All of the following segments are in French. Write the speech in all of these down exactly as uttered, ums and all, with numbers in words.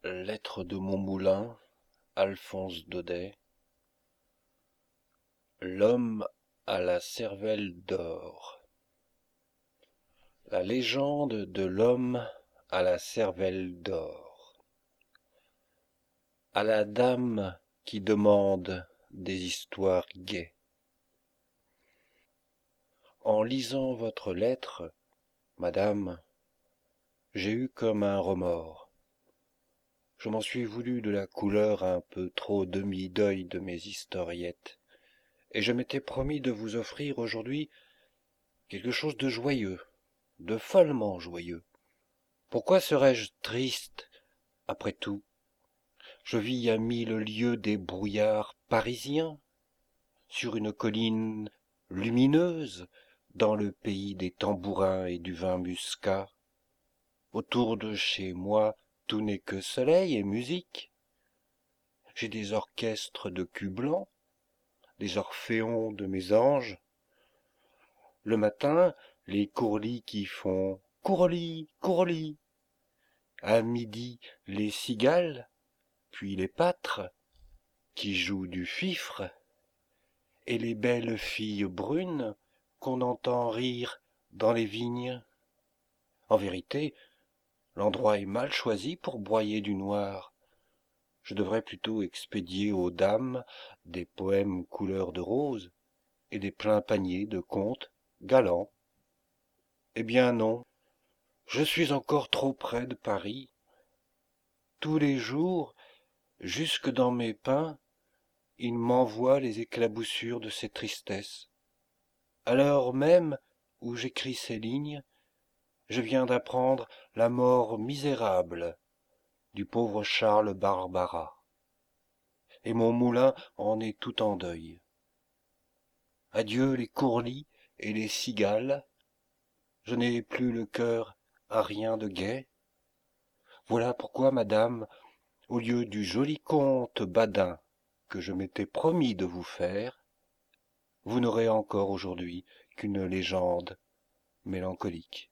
Lettre de mon moulin, Alphonse Daudet. L'homme à la cervelle d'or. La légende de l'homme à la cervelle d'or. À la dame qui demande des histoires gaies. En lisant votre lettre, madame, j'ai eu comme un remords. Je m'en suis voulu de la couleur un peu trop demi-deuil de mes historiettes, et je m'étais promis de vous offrir aujourd'hui quelque chose de joyeux, de follement joyeux. Pourquoi serais-je triste, après tout? Je vis à mille lieues des brouillards parisiens, sur une colline lumineuse, dans le pays des tambourins et du vin muscat. Autour de chez moi, tout n'est que soleil et musique. J'ai des orchestres de culs blancs, des orphéons de mes anges. Le matin, les courlis qui font courlis, courlis. À midi, les cigales, puis les pâtres, qui jouent du fifre, et les belles filles brunes qu'on entend rire dans les vignes. En vérité, l'endroit est mal choisi pour broyer du noir. Je devrais plutôt expédier aux dames des poèmes couleur de rose et des pleins paniers de contes galants. Eh bien non, je suis encore trop près de Paris. Tous les jours, jusque dans mes pains, il m'envoie les éclaboussures de ses tristesses. À l'heure même où j'écris ces lignes, je viens d'apprendre la mort misérable du pauvre Charles Barbara, et mon moulin en est tout en deuil. Adieu les courlis et les cigales, je n'ai plus le cœur à rien de gai. Voilà pourquoi, madame, au lieu du joli conte badin que je m'étais promis de vous faire, vous n'aurez encore aujourd'hui qu'une légende mélancolique.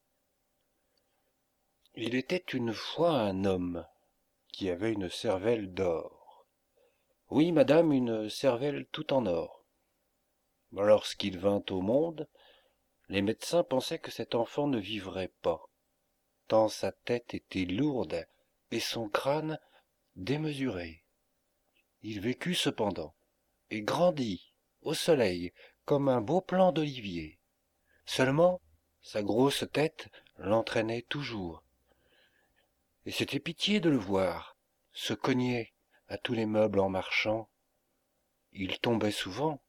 Il était une fois un homme qui avait une cervelle d'or. Oui, madame, une cervelle tout en or. Lorsqu'il vint au monde, les médecins pensaient que cet enfant ne vivrait pas, tant sa tête était lourde et son crâne démesuré. Il vécut cependant, et grandit au soleil comme un beau plant d'olivier. Seulement, sa grosse tête l'entraînait toujours, et c'était pitié de le voir se cogner à tous les meubles en marchant. Il tombait souvent.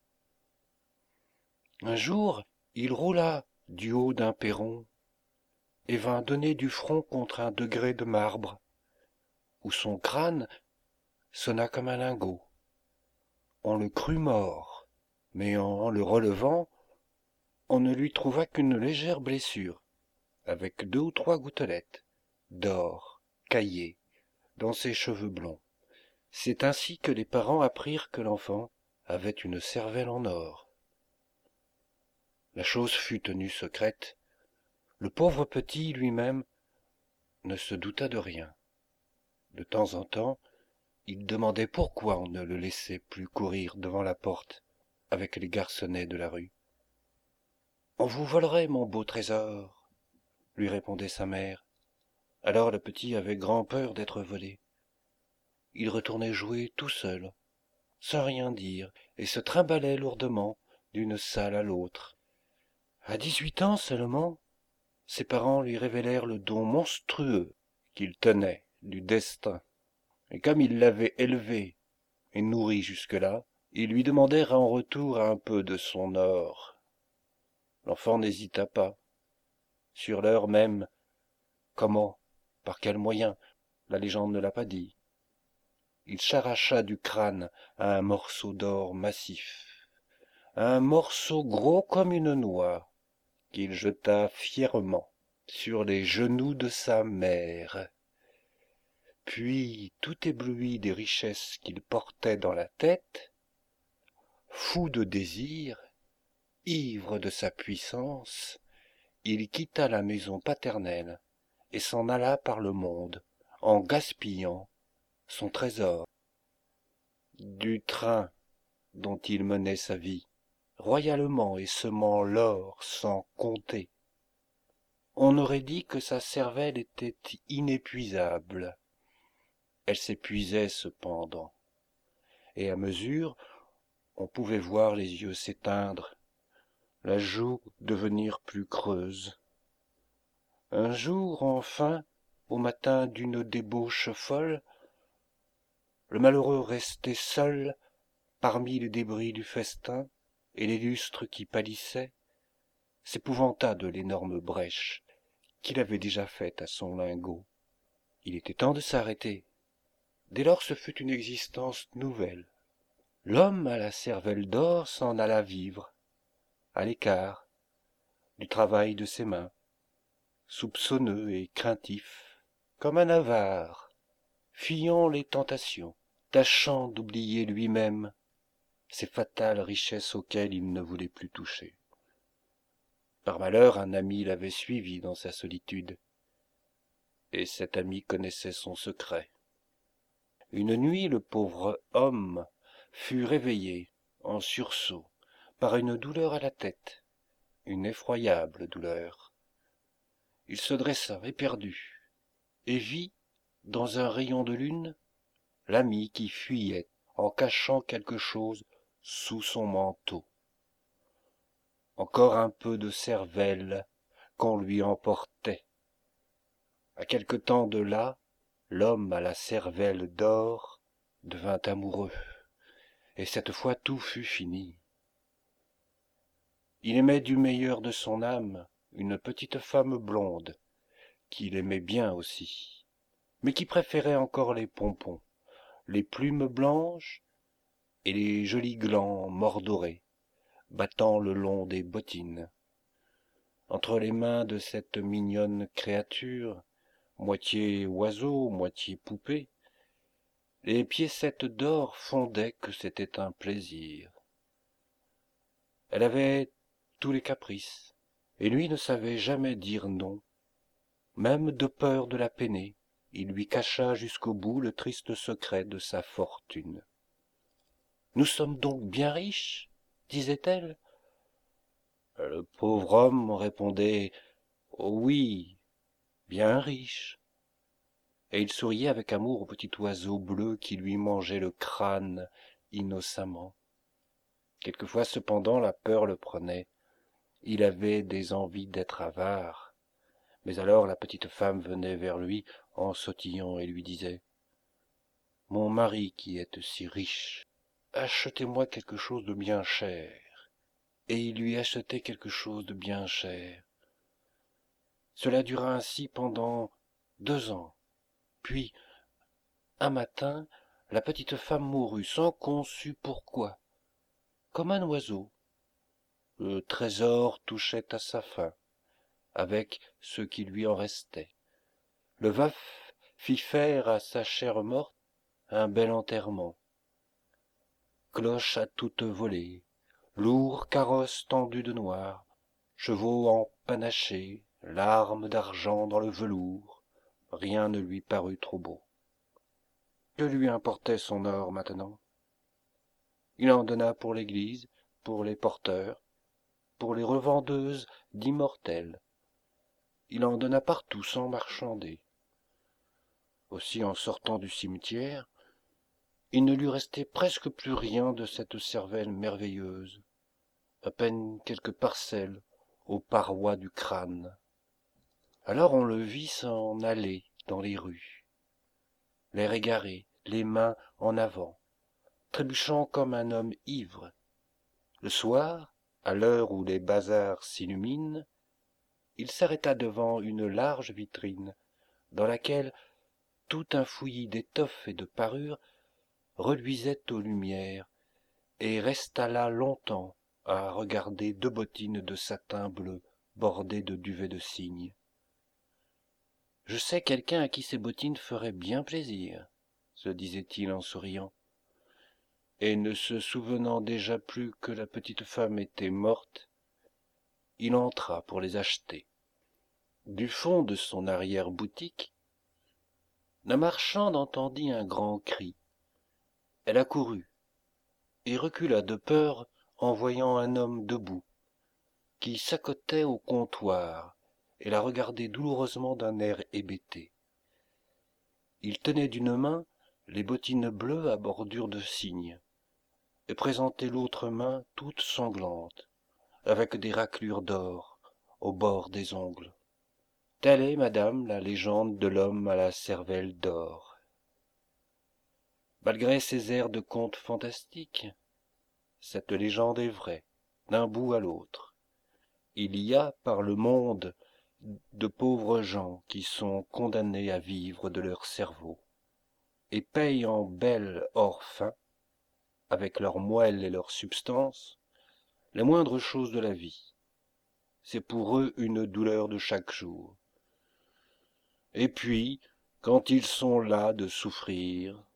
Un jour, il roula du haut d'un perron et vint donner du front contre un degré de marbre, où son crâne sonna comme un lingot. On le crut mort, mais en le relevant, on ne lui trouva qu'une légère blessure, avec deux ou trois gouttelettes d'or caillées dans ses cheveux blonds. C'est ainsi que les parents apprirent que l'enfant avait une cervelle en or. La chose fut tenue secrète. Le pauvre petit lui-même ne se douta de rien. De temps en temps, il demandait pourquoi on ne le laissait plus courir devant la porte avec les garçonnets de la rue. « On vous volerait, mon beau trésor, » lui répondait sa mère. Alors le petit avait grand peur d'être volé. Il retournait jouer tout seul, sans rien dire, et se trimbalait lourdement d'une salle à l'autre. À dix-huit ans seulement, ses parents lui révélèrent le don monstrueux qu'il tenait du destin, et comme ils l'avaient élevé et nourri jusque-là, ils lui demandèrent en retour un peu de son or. L'enfant n'hésita pas. Sur l'heure même, comment, par quel moyen, la légende ne l'a pas dit. Il s'arracha du crâne un morceau d'or massif, un morceau gros comme une noix, qu'il jeta fièrement sur les genoux de sa mère. Puis, tout ébloui des richesses qu'il portait dans la tête, fou de désir, ivre de sa puissance, il quitta la maison paternelle et s'en alla par le monde, en gaspillant son trésor, du train dont il menait sa vie, royalement et semant l'or sans compter. On aurait dit que sa cervelle était inépuisable. Elle s'épuisait cependant, et à mesure, on pouvait voir les yeux s'éteindre, la joue devenir plus creuse. Un jour, enfin, au matin d'une débauche folle, le malheureux resté seul parmi les débris du festin et les lustres qui pâlissaient, s'épouvanta de l'énorme brèche qu'il avait déjà faite à son lingot. Il était temps de s'arrêter. Dès lors ce fut une existence nouvelle. L'homme à la cervelle d'or s'en alla vivre, à l'écart, du travail de ses mains, soupçonneux et craintif, comme un avare, fuyant les tentations, tâchant d'oublier lui-même ces fatales richesses auxquelles il ne voulait plus toucher. Par malheur, un ami l'avait suivi dans sa solitude, et cet ami connaissait son secret. Une nuit, le pauvre homme fut réveillé, en sursaut, par une douleur à la tête, une effroyable douleur. Il se dressa, éperdu, et vit, dans un rayon de lune, l'ami qui fuyait en cachant quelque chose sous son manteau. Encore un peu de cervelle qu'on lui emportait. À quelque temps de là, l'homme à la cervelle d'or devint amoureux, et cette fois tout fut fini. Il aimait du meilleur de son âme une petite femme blonde, qu'il aimait bien aussi, mais qui préférait encore les pompons, les plumes blanches et les jolis glands mordorés, battant le long des bottines. Entre les mains de cette mignonne créature, moitié oiseau, moitié poupée, les piécettes d'or fondaient que c'était un plaisir. Elle avait tous les caprices, et lui ne savait jamais dire non. Même de peur de la peiner, il lui cacha jusqu'au bout le triste secret de sa fortune. « Nous sommes donc bien riches ?» disait-elle. Le pauvre homme répondait « Oh oui, bien riche !» Et il souriait avec amour au petit oiseau bleu qui lui mangeait le crâne innocemment. Quelquefois cependant la peur le prenait. Il avait des envies d'être avare. Mais alors la petite femme venait vers lui en sautillant et lui disait « Mon mari qui est si riche, achetez-moi quelque chose de bien cher. » Et il lui achetait quelque chose de bien cher. Cela dura ainsi pendant deux ans. Puis, un matin, la petite femme mourut sans qu'on sût pourquoi, comme un oiseau. Le trésor touchait à sa fin, avec ce qui lui en restait. Le veuf fit faire à sa chère morte un bel enterrement. Cloches à toute volée, lourds carrosses tendus de noir, chevaux empanachés, larmes d'argent dans le velours, rien ne lui parut trop beau. Que lui importait son or maintenant? Il en donna pour l'église, pour les porteurs, pour les revendeuses d'immortels. Il en donna partout sans marchander. Aussi, en sortant du cimetière, il ne lui restait presque plus rien de cette cervelle merveilleuse, à peine quelques parcelles aux parois du crâne. Alors on le vit s'en aller dans les rues, l'air égaré, les mains en avant, trébuchant comme un homme ivre. Le soir, à l'heure où les bazars s'illuminent, il s'arrêta devant une large vitrine, dans laquelle tout un fouillis d'étoffes et de parures reluisait aux lumières, et resta là longtemps à regarder deux bottines de satin bleu bordées de duvet de cygne. « Je sais quelqu'un à qui ces bottines feraient bien plaisir, » se disait-il en souriant, et ne se souvenant déjà plus que la petite femme était morte, il entra pour les acheter. Du fond de son arrière-boutique, la marchande entendit un grand cri. Elle accourut et recula de peur en voyant un homme debout, qui s'accotait au comptoir et la regardait douloureusement d'un air hébété. Il tenait d'une main les bottines bleues à bordure de cygne, et présentait l'autre main toute sanglante, avec des raclures d'or au bord des ongles. Telle est, madame, la légende de l'homme à la cervelle d'or. Malgré ses airs de conte fantastique, cette légende est vraie, d'un bout à l'autre. Il y a par le monde de pauvres gens qui sont condamnés à vivre de leur cerveau, et payent en bel or fin, avec leur moelle et leur substance, les moindres choses de la vie. C'est pour eux une douleur de chaque jour. Et puis, quand ils sont las de souffrir,